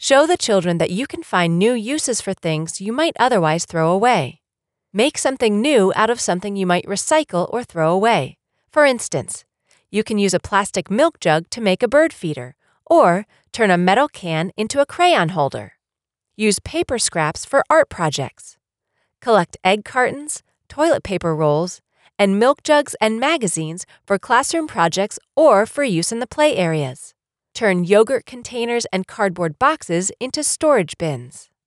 Show the children that you can find new uses for things you might otherwise throw away. Make something new out of something you might recycle or throw away. For instance, you can use a plastic milk jug to make a bird feeder, or turn a metal can into a crayon holder. Use paper scraps for art projects. Collect egg cartons, toilet paper rolls, and milk jugs and magazines for classroom projects or for use in the play areas. Turn yogurt containers and cardboard boxes into storage bins.